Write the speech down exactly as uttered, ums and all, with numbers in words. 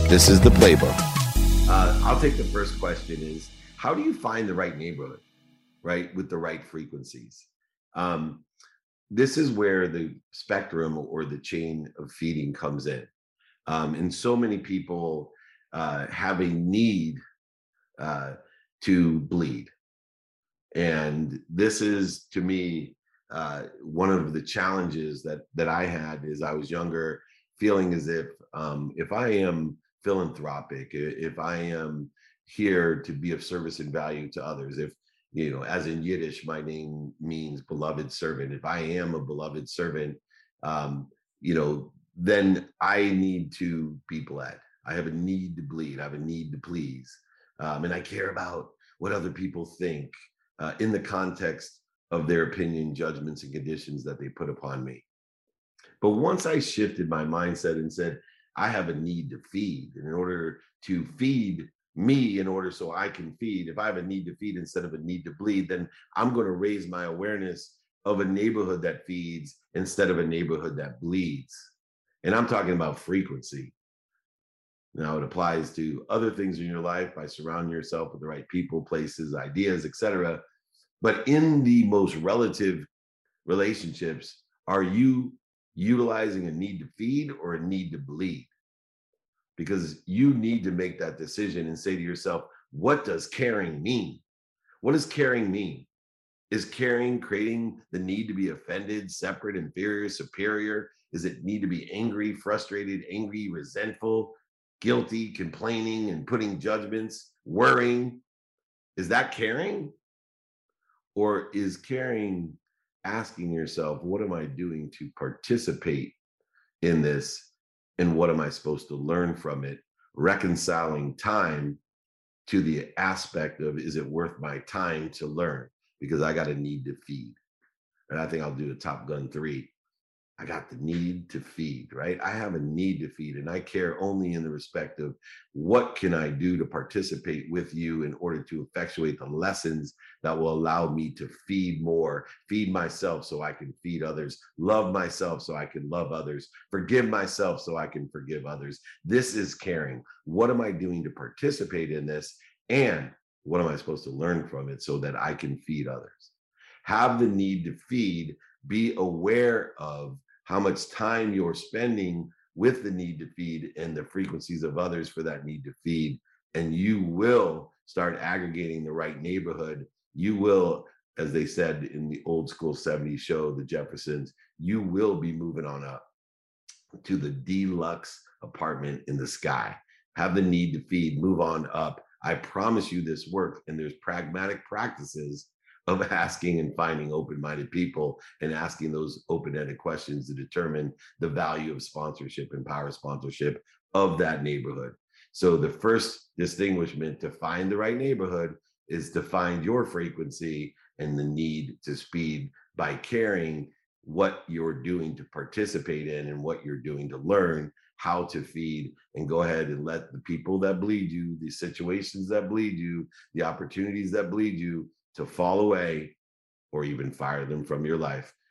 This is the playbook. Uh, I'll take the first question is, how do you find the right neighborhood, right, with the right frequencies? Um, this is where the spectrum or the chain of feeding comes in. Um, and so many people uh, have a need uh, to bleed. And this is, to me, uh, one of the challenges that that I had as I was younger, feeling as if um, if I am philanthropic, if I am here to be of service and value to others, if you know, as in Yiddish, my name means beloved servant. If I am a beloved servant, um, you know, then I need to be bled. I have a need to bleed. I have a need to please, um, and I care about what other people think uh, in the context of their opinion, judgments, and conditions that they put upon me. But once I shifted my mindset and said, I have a need to feed, and in order to feed me, in order so I can feed, if I have a need to feed instead of a need to bleed, then I'm going to raise my awareness of a neighborhood that feeds instead of a neighborhood that bleeds. And I'm talking about frequency. Now, it applies to other things in your life by surrounding yourself with the right people, places, ideas, et cetera. But in the most relative relationships, are you utilizing a need to feed or a need to bleed? Because you need to make that decision and say to yourself, what does caring mean? What does caring mean? Is caring creating the need to be offended, separate, inferior, superior? Does it need to be angry, frustrated, angry, resentful, guilty, complaining, and putting judgments, worrying? Is that caring? Or is caring asking yourself, what am I doing to participate in this? And what am I supposed to learn from it? Reconciling time to the aspect of, is it worth my time to learn? Because I got a need to feed. And I think I'll do a Top Gun three. I got the need to feed, right? I have a need to feed, and I care only in the respect of what can I do to participate with you in order to effectuate the lessons that will allow me to feed more, feed myself so I can feed others, love myself so I can love others, forgive myself so I can forgive others. This is caring. What am I doing to participate in this? And what am I supposed to learn from it so that I can feed others? Have the need to feed, be aware of how much time you're spending with the need to feed and the frequencies of others for that need to feed. And you will start aggregating the right neighborhood. You will, as they said in the old school seventies show, The Jeffersons, you will be moving on up to the deluxe apartment in the sky. Have the need to feed, move on up. I promise you this works. And there's pragmatic practices of asking and finding open-minded people and asking those open-ended questions to determine the value of sponsorship and power sponsorship of that neighborhood. So the first distinguishment to find the right neighborhood is to find your frequency and the need to speed by caring what you're doing to participate in and what you're doing to learn how to feed, and go ahead and let the people that bleed you, the situations that bleed you, the opportunities that bleed you, to fall away or even fire them from your life,